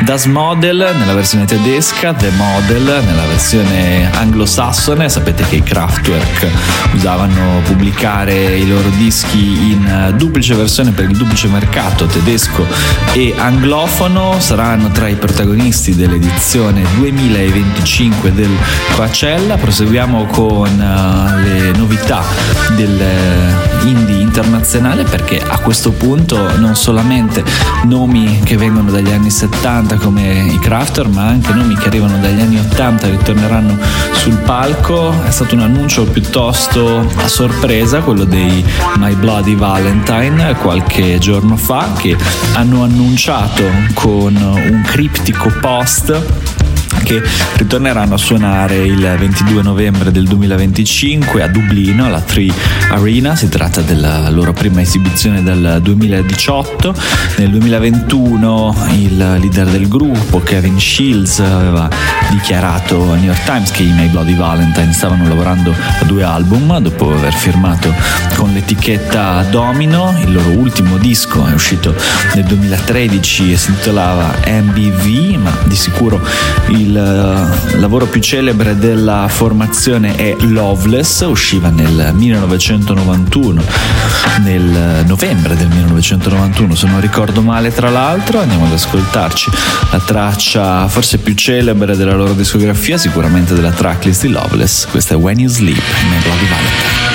Das Model nella versione tedesca, The Model nella versione anglosassone. Sapete che i Kraftwerk usavano pubblicare i loro dischi in duplice versione per il duplice mercato tedesco e anglofono. Saranno tra i protagonisti dell'edizione duemilaventicinque del Coachella. Proseguiamo con uh, le novità del indie internazionale, perché a questo punto non solamente nomi che vengono dagli anni settanta come i Kraftwerk, ma anche nomi che arrivano dagli anni ottanta che torneranno sul palco. È stato un annuncio piuttosto a sorpresa, quello dei My Bloody Valentine, qualche giorno fa, che hanno annunciato con un criptico post che ritorneranno a suonare il ventidue novembre del duemilaventicinque a Dublino alla Three Arena. Si tratta della loro prima esibizione dal duemiladiciotto. Nel duemilaventuno il leader del gruppo, Kevin Shields, aveva dichiarato al New York Times che i My Bloody Valentine stavano lavorando a due album dopo aver firmato con l'etichetta Domino. Il loro ultimo disco è uscito nel duemilatredici e si intitolava M B V, ma di sicuro il lavoro più celebre della formazione è Loveless. Usciva nel millenovecentonovantuno, nel novembre del millenovecentonovantuno se non ricordo male. Tra l'altro andiamo ad ascoltarci la traccia forse più celebre della loro discografia, sicuramente della tracklist di Loveless. Questa è When You Sleep, My Bloody Valentine.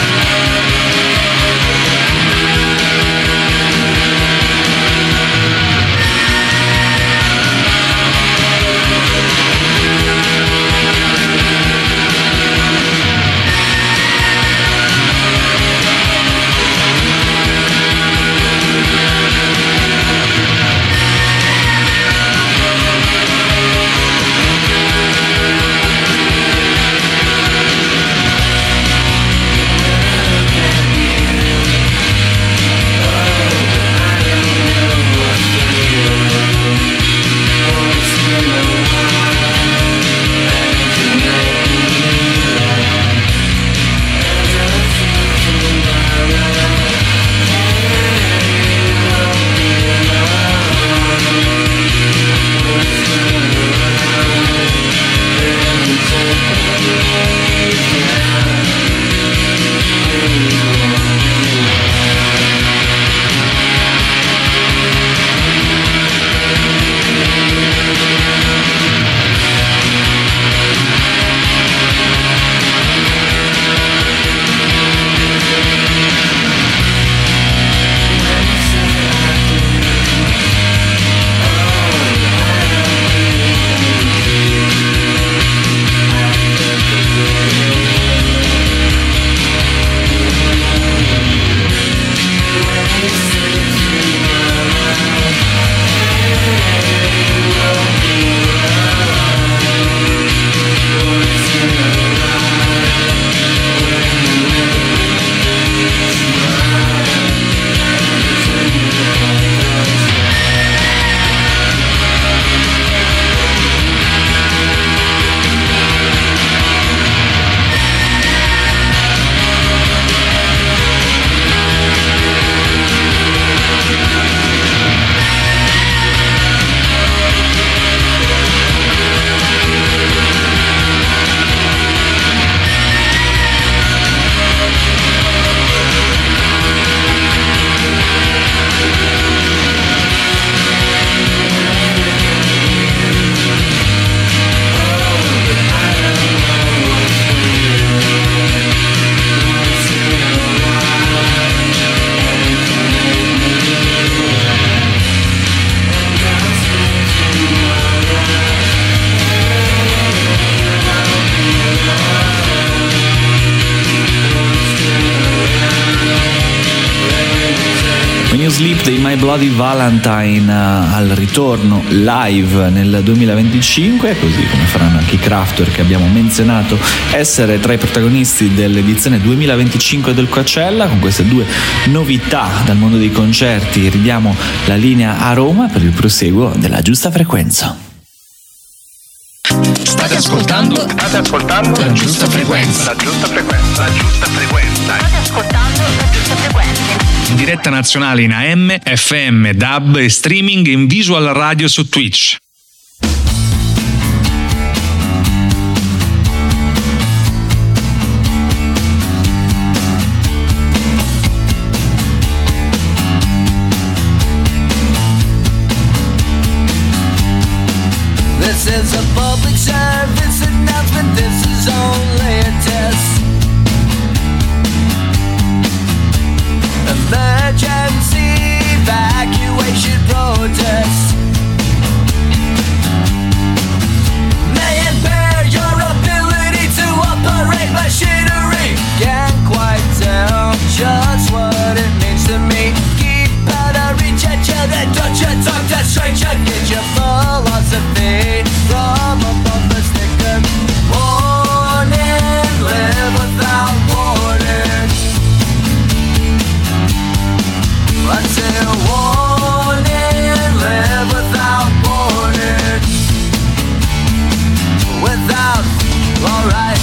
Sleep dei My Bloody Valentine al ritorno live nel duemilaventicinque, così come faranno anche i Kraftwerk che abbiamo menzionato essere tra i protagonisti dell'edizione duemilaventicinque del Coachella. Con queste due novità dal mondo dei concerti ridiamo la linea a Roma per il proseguo della Giusta Frequenza. State ascoltando? State ascoltando? La Giusta Frequenza. La Giusta Frequenza. La Giusta Frequenza. State ascoltando la Giusta Frequenza. In diretta nazionale in A M, F M, D A B e streaming in visual radio su Twitch. temperature, get your philosophy from above the sticker. Warning, live without warning. I say warning, live without warning. Without, alright.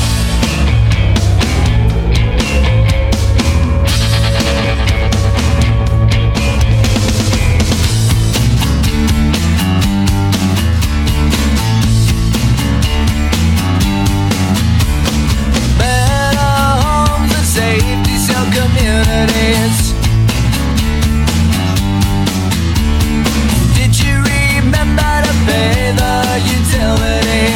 Communities. Did you remember to pay the utility?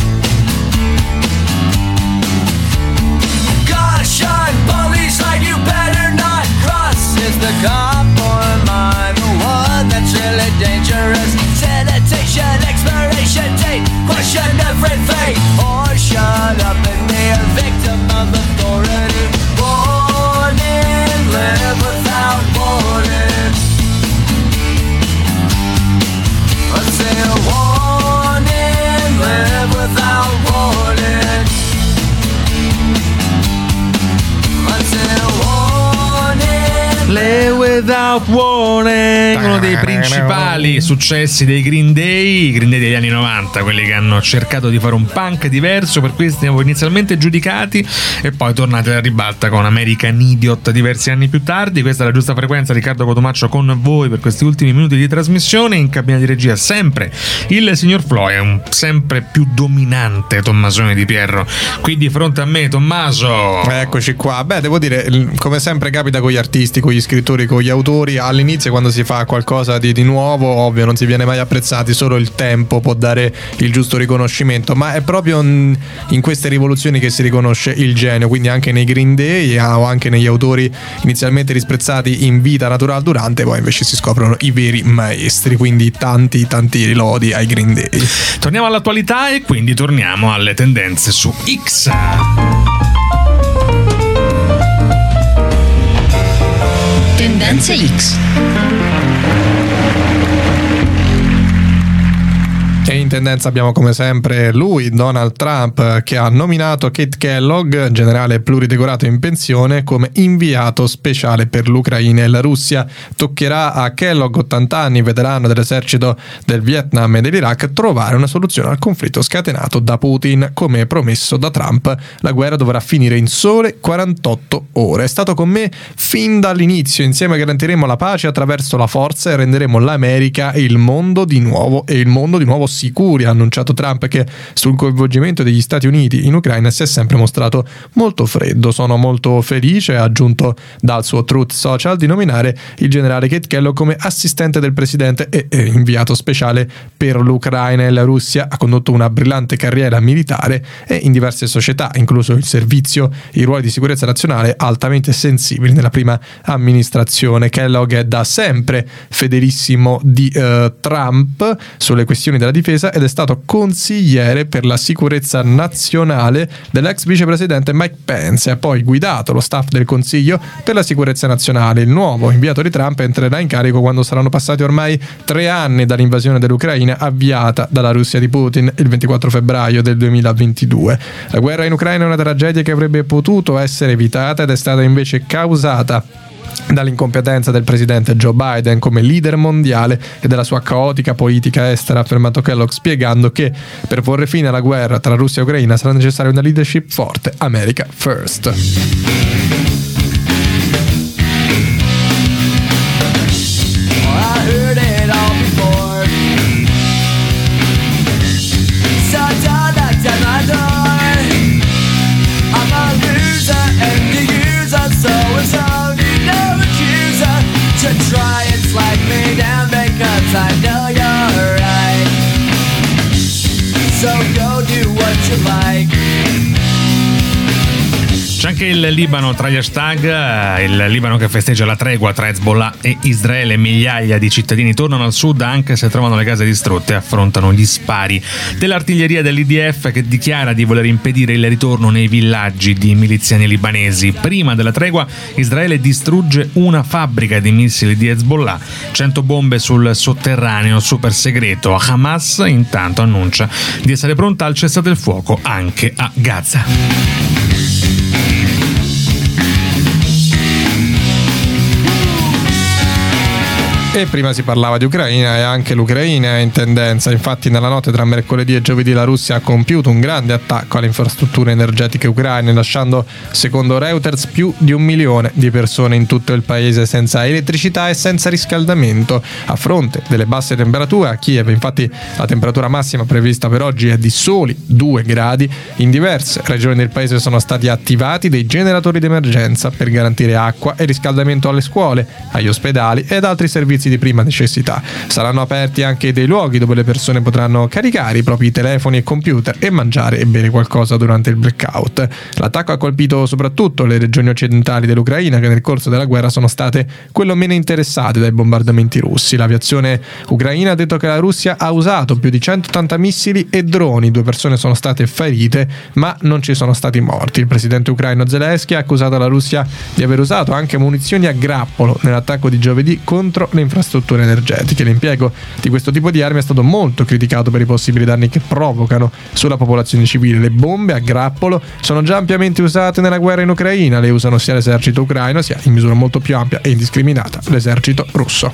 Gotta shine police light, you better not cross. Is the cop or mine the one that's really dangerous? Sanitation, expiration date, question everything, or shut up and be a victim of authority. Live without warning. I say a warning, live without warning. I say a warning, Live Without Warning, uno dei principali successi dei Green Day, i Green Day degli anni novanta, quelli che hanno cercato di fare un punk diverso, per cui siamo inizialmente giudicati e poi tornati alla ribalta con American Idiot diversi anni più tardi. Questa è La Giusta Frequenza, Riccardo Cotumaccio con voi per questi ultimi minuti di trasmissione. In cabina di regia sempre il signor Floy, un sempre più dominante Tommasone Di Pierro qui di fronte a me. Tommaso, eccoci qua. Beh, devo dire, come sempre capita con gli artisti, con gli scrittori, con gli autori, all'inizio quando si fa qualcosa di, di nuovo, ovvio non si viene mai apprezzati, solo il tempo può dare il giusto riconoscimento, ma è proprio in, in queste rivoluzioni che si riconosce il genio, quindi anche nei Green Day o anche negli autori inizialmente disprezzati in vita naturale durante, poi invece si scoprono i veri maestri, quindi tanti tanti lodi ai Green Day. Torniamo all'attualità e quindi torniamo alle tendenze su X. Tendenze X. E in tendenza abbiamo come sempre lui, Donald Trump, che ha nominato Kate Kellogg, generale pluridecorato in pensione, come inviato speciale per l'Ucraina e la Russia. Toccherà a Kellogg, ottanta anni, veterano dell'esercito del Vietnam e dell'Iraq, trovare una soluzione al conflitto scatenato da Putin. Come promesso da Trump, la guerra dovrà finire in sole quarantotto ore. È stato con me fin dall'inizio, insieme garantiremo la pace attraverso la forza e renderemo l'America e il mondo di nuovo e il mondo di nuovo sicuri, ha annunciato Trump, che sul coinvolgimento degli Stati Uniti in Ucraina si è sempre mostrato molto freddo. Sono molto felice, ha aggiunto dal suo Truth Social, di nominare il generale Kate Kellogg come assistente del presidente e, e inviato speciale per l'Ucraina e la Russia. Ha condotto una brillante carriera militare e in diverse società, incluso il servizio, i ruoli di sicurezza nazionale altamente sensibili nella prima amministrazione. Kellogg è da sempre fedelissimo di uh, Trump sulle questioni della difesa ed è stato consigliere per la sicurezza nazionale dell'ex vicepresidente Mike Pence e ha poi guidato lo staff del Consiglio per la sicurezza nazionale. Il nuovo inviato di Trump entrerà in carico quando saranno passati ormai tre anni dall'invasione dell'Ucraina avviata dalla Russia di Putin il ventiquattro febbraio del duemilaventidue. La guerra in Ucraina è una tragedia che avrebbe potuto essere evitata ed è stata invece causata dall'incompetenza del presidente Joe Biden come leader mondiale e della sua caotica politica estera, ha affermato Kellogg, spiegando che per porre fine alla guerra tra Russia e Ucraina sarà necessaria una leadership forte. America first. Try and slide me down because I know you're right. So go do what you like. C'è anche Anche il Libano tra gli hashtag, il Libano che festeggia la tregua tra Hezbollah e Israele. Migliaia di cittadini tornano al sud anche se trovano le case distrutte e affrontano gli spari dell'artiglieria dell'I D F, che dichiara di voler impedire il ritorno nei villaggi di miliziani libanesi. Prima della tregua Israele distrugge una fabbrica di missili di Hezbollah, cento bombe sul sotterraneo super segreto. Hamas intanto annuncia di essere pronta al cessate il fuoco anche a Gaza. E prima si parlava di Ucraina e anche l'Ucraina è in tendenza. Infatti nella notte tra mercoledì e giovedì la Russia ha compiuto un grande attacco alle infrastrutture energetiche ucraine, lasciando, secondo Reuters, più di un milione di persone in tutto il paese senza elettricità e senza riscaldamento. A fronte delle basse temperature a Kiev, infatti, la temperatura massima prevista per oggi è di soli due gradi. In diverse regioni del paese sono stati attivati dei generatori d'emergenza per garantire acqua e riscaldamento alle scuole, agli ospedali ed altri servizi di prima necessità. Saranno aperti anche dei luoghi dove le persone potranno caricare i propri telefoni e computer e mangiare e bere qualcosa durante il blackout. L'attacco ha colpito soprattutto le regioni occidentali dell'Ucraina, che nel corso della guerra sono state quello meno interessate dai bombardamenti russi. L'aviazione ucraina ha detto che la Russia ha usato più di centottanta missili e droni. Due persone sono state ferite, ma non ci sono stati morti. Il presidente ucraino Zelensky ha accusato la Russia di aver usato anche munizioni a grappolo nell'attacco di giovedì contro le infrastrutture energetiche. L'impiego di questo tipo di armi è stato molto criticato per i possibili danni che provocano sulla popolazione civile. Le bombe a grappolo sono già ampiamente usate nella guerra in Ucraina, le usano sia l'esercito ucraino sia, in misura molto più ampia e indiscriminata, l'esercito russo.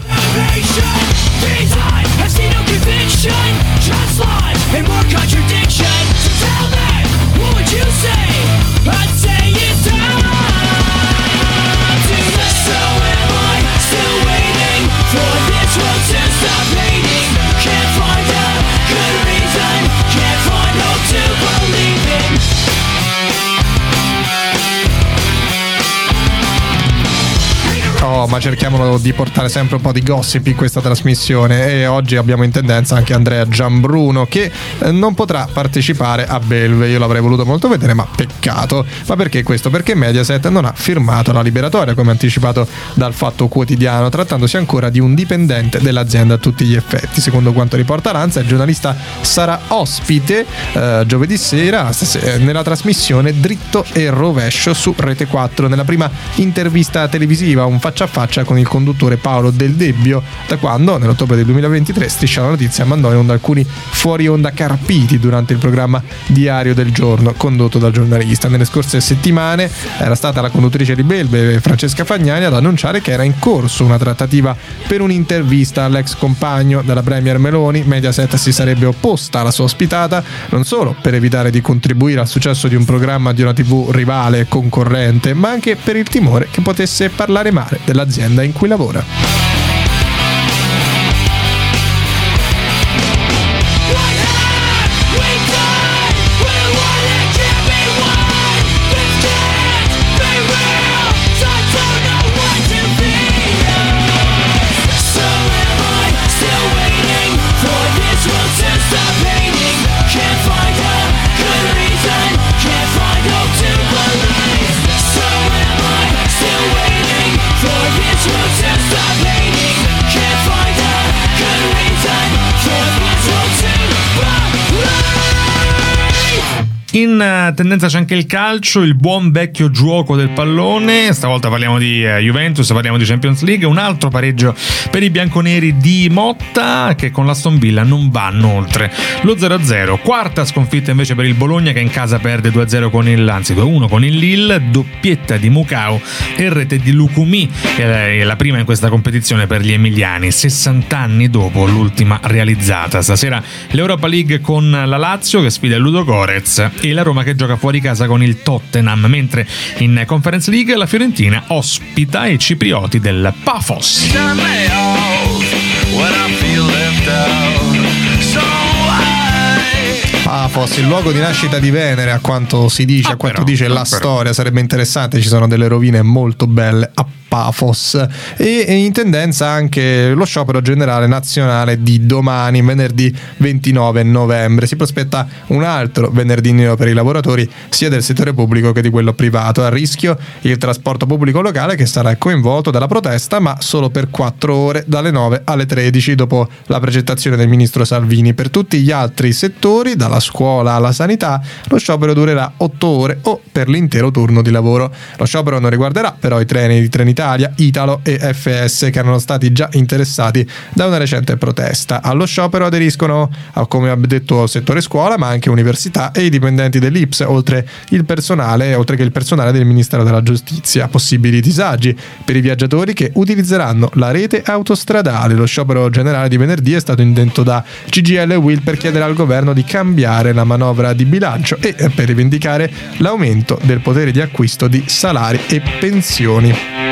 Oh, ma cerchiamo di portare sempre un po' di gossip in questa trasmissione e oggi abbiamo in tendenza anche Andrea Gianbruno, che non potrà partecipare a Belve. Io l'avrei voluto molto vedere, ma peccato. Ma perché questo? Perché Mediaset non ha firmato la liberatoria, come anticipato dal Fatto Quotidiano, trattandosi ancora di un dipendente dell'azienda a tutti gli effetti. Secondo quanto riporta Lanza, il giornalista sarà ospite eh, giovedì sera nella trasmissione Dritto e Rovescio su Rete quattro, nella prima intervista televisiva, un faccia a faccia con il conduttore Paolo Del Debbio, da quando nell'ottobre del duemilaventitré Striscia la Notizia mandò in onda alcuni fuori onda carpiti durante il programma Diario del Giorno condotto dal giornalista. Nelle scorse settimane era stata la conduttrice di Belve, Francesca Fagnani, ad annunciare che era in corso una trattativa per un'intervista all'ex compagno della premier Meloni. Mediaset si sarebbe opposta alla sua ospitata, non solo per evitare di contribuire al successo di un programma di una tivù rivale e concorrente, ma anche per il timore che potesse parlare male dell'azienda in cui lavora. In tendenza c'è anche il calcio, il buon vecchio gioco del pallone. Stavolta parliamo di eh, Juventus, parliamo di Champions League. Un altro pareggio per i bianconeri di Motta, che con l'Aston Villa non vanno oltre lo zero a zero. Quarta sconfitta invece per il Bologna, che in casa perde due a zero con il, anzi due a uno con il Lille. Doppietta di Mukau e rete di Lukumi, che è la prima in questa competizione per gli emiliani, sessanta anni dopo l'ultima realizzata. Stasera l'Europa League con la Lazio che sfida il Ludogorets e la Roma che gioca fuori casa con il Tottenham, mentre in Conference League la Fiorentina ospita i ciprioti del Pafos. Pafos, il luogo di nascita di Venere, a quanto si dice, ah, a quanto però, dice la però. storia. Sarebbe interessante, ci sono delle rovine molto belle a Pafos. E in tendenza anche lo sciopero generale nazionale di domani, venerdì ventinove novembre. Si prospetta un altro venerdì nero per i lavoratori sia del settore pubblico che di quello privato. A rischio il trasporto pubblico locale, che sarà coinvolto dalla protesta, ma solo per quattro ore, dalle nove alle tredici, dopo la presentazione del ministro Salvini. Per tutti gli altri settori, dalla scuola alla sanità, lo sciopero durerà otto ore o per l'intero turno di lavoro. Lo sciopero non riguarderà però i treni di Trenitalia, Italo e F S, che erano stati già interessati da una recente protesta. Allo sciopero aderiscono, come ha detto, settore scuola, ma anche università e i dipendenti dell'I P S, oltre il personale, oltre che il personale del Ministero della Giustizia. Possibili disagi per i viaggiatori che utilizzeranno la rete autostradale. Lo sciopero generale di venerdì è stato indetto da C G I L e U I L per chiedere al governo di cambiare la manovra di bilancio e per rivendicare l'aumento del potere di acquisto di salari e pensioni.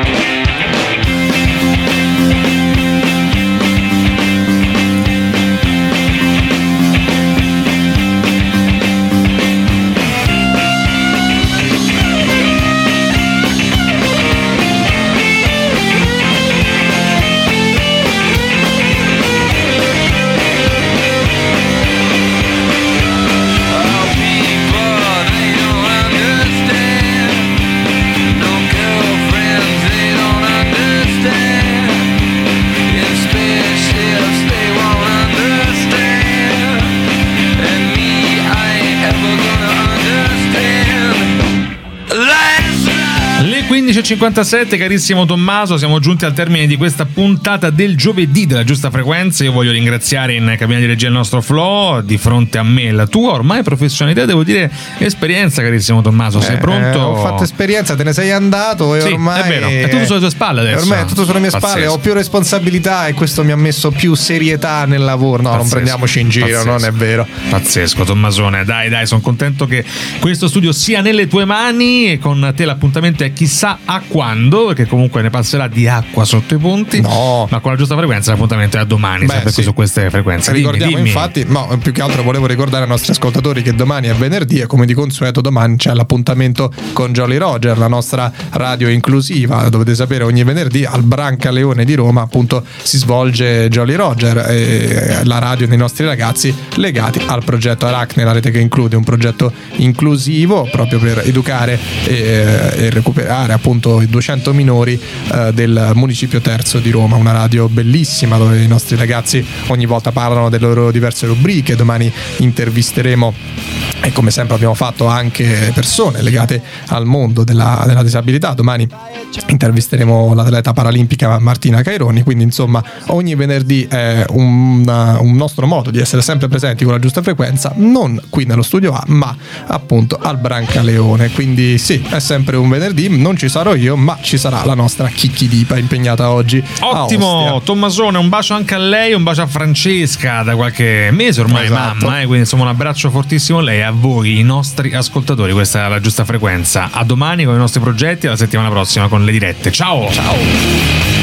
quindici e cinquantasette, carissimo Tommaso, siamo giunti al termine di questa puntata del giovedì della Giusta Frequenza. Io voglio ringraziare in cabina di regia il nostro Flo, di fronte a me la tua ormai professionalità, devo dire esperienza, carissimo Tommaso. Sei eh, pronto? Ho fatto esperienza, te ne sei andato e sì, ormai è vero, è tutto sulle tue spalle adesso. Ormai è tutto sulle mie Pazzesco. spalle, ho più responsabilità e questo mi ha messo più serietà nel lavoro. No, Pazzesco. Non prendiamoci in giro, Pazzesco. Non è vero. Pazzesco, Tommasone. Dai, dai, sono contento che questo studio sia nelle tue mani e con te l'appuntamento è chissà a quando, perché comunque ne passerà di acqua sotto i ponti. No. Ma con la Giusta Frequenza l'appuntamento è a domani, Beh, sempre sì. Su queste frequenze. Dimmi, Ricordiamo dimmi. infatti, no, più che altro volevo ricordare ai nostri ascoltatori che domani è venerdì e come di consueto domani c'è l'appuntamento con Jolly Roger, la nostra radio inclusiva. Dovete sapere, ogni venerdì al Brancaleone di Roma appunto si svolge Jolly Roger, eh, la radio dei nostri ragazzi legati al progetto Aracne, la rete che include un progetto inclusivo proprio per educare e, e recuperare appunto i duecento minori eh, del municipio terzo di Roma. Una radio bellissima dove i nostri ragazzi ogni volta parlano delle loro diverse rubriche. Domani intervisteremo, e come sempre abbiamo fatto, anche persone legate al mondo della, della disabilità. Domani intervisteremo l'atleta paralimpica Martina Caironi, quindi insomma ogni venerdì è un, un nostro modo di essere sempre presenti con la Giusta Frequenza, non qui nello studio A ma appunto al Brancaleone. Quindi sì, è sempre un venerdì, non ci sarò io ma ci sarà la nostra Chicchi Dipa impegnata oggi. Ottimo, Tommasone, un bacio anche a lei, un bacio a Francesca da qualche mese ormai, esatto. mamma, eh? Quindi insomma un abbraccio fortissimo a lei e a voi, i nostri ascoltatori. Questa è la Giusta Frequenza. A domani con i nostri progetti, alla settimana prossima con le dirette. Ciao! Ciao!